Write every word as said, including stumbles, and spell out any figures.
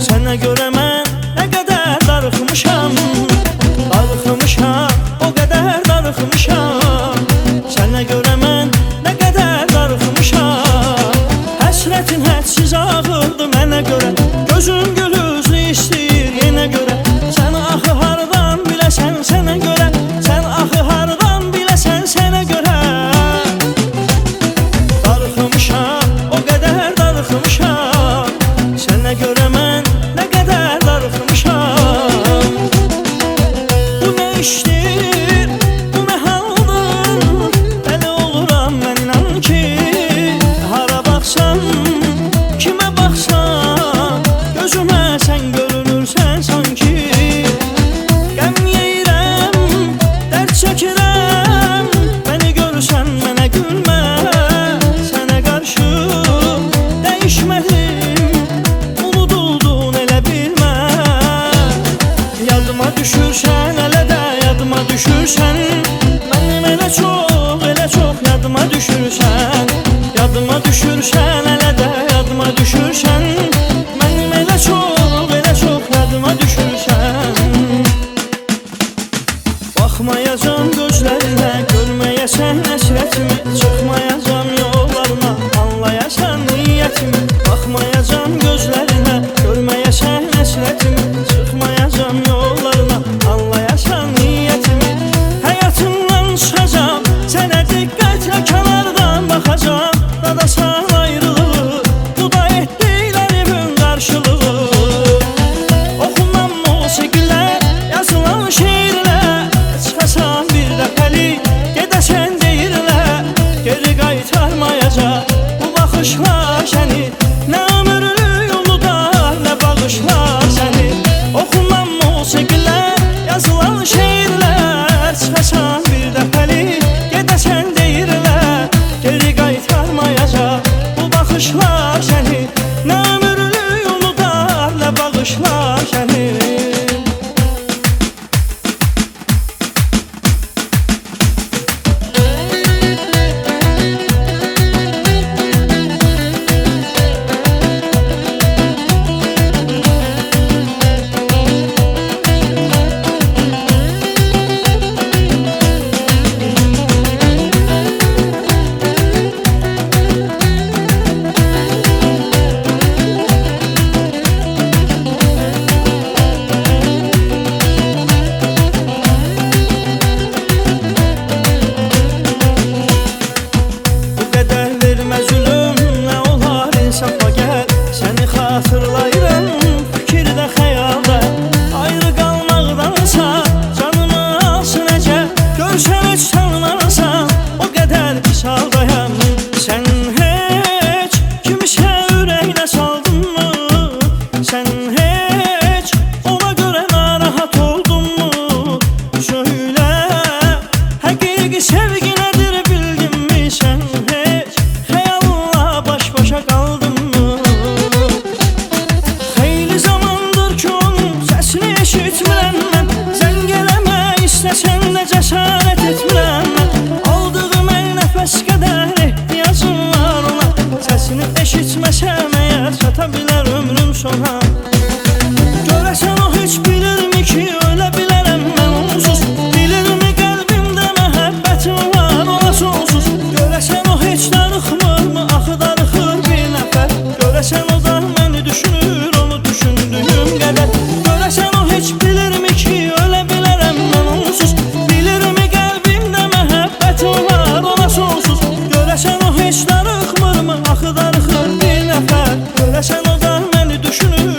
Sənə görə mən nə qədər darıxmışam, darıxmışam, o qədər darıxmışam. Sənə görə mən nə qədər darıxmışam. Həsrətin hədsiz ağırdı mənə görə, gözün gül üzlü istəyir yenə görə. Sən axı hardan biləsən sənə görə, sən axı hardan biləsən sənə görə. Darıxmışam, o qədər darıxmışam. Sənə görə mən nə qədər darıxmışam. Bu nə işdir, bu nə haldır, dəli oluram mən inan ki. Hara baxsam, kimə baxsam, gözümə sən görünürsən sanki. Qəm yeyirəm, dərd çəkirəm, məni görürsən mənə gülmə. Sənə qarşı dəyişmədim, unuduldun elə bilmə. Yadıma düşürsən, elə də yadıma düşürsən. Mənim elə çox, elə çox yadıma düşürsən. Yadıma düşürsən, elə də yadıma düşürsən. Mənim elə çox, elə çox yadıma düşürsən. Baxmayacam gözlərinə, görməyəsən əsrətimi. Çıxmayacam yollarına, anlayasan niyyətimi. Baxmayacam gözlərinə, görməyəsən əsrətimi. Çıxmayacam yollarına, anlayasan niyyətimi. Həyatımdan çıxacam, sənə diqqətlə kənardan baxacam. Dadasan ayrılığı, bu da etdiklərimin qarşılığı. Oxunan musiqilər, yazılan şeirlər, çıxasan bir dəfəlik, gedəsən deyirlər. Geri qaytarmayacaq bu baxışlar səni, nə ömürlük unudar, nə bağışlar səni. Oxunan musiqilər, yazılan şeirlər, çıxasan bir dəfəlik, gedəsən deyirlər. Geri qaytarmayacaq bu baxışlar səni, nə ömürlük unudar, nə bağışlar səni. Xatırlayıram fikirdə, xəyalda, ayrı qalmaqdansa canımı alsın əcəl. Görsən heç tanımarsan, o qədər pis haldayam. Sən heç kimisə ürəyinə saldınmı? Sən heç ona görə narahat oldunmu? Söylə, həqiqi sevgi nədir bildinmi? Sən heç xəyalla baş-başa qaldınmı? Eşitmirəm mən, zəng eləmə istəsən də cəsarət etmirəm mən. Aldığım əl nəfəs qədər ehtiyacım var ona. Səsini eşitməsəm əgər çata bilər ömrüm sona. Görəsən o heç bilirmi ki ölə bilərəm mən onsuz? Bilirmi qəlbimdə məhəbbətim var ona sonsuz? Görəsən o heç darıxmırmı, axı darıxır bir nəfər. Görəsən o da məni düşünür, onu düşündüyüm qədər. Görəsən o heç bilirmi ki ölə bilərəm mən onsuz? Bilirmi qəlbimdə məhəbbətim var ona sonsuz? Görəsən o heç darıxmırmı, axı darıxır bir nəfər. Görəsən o da məni düşünür,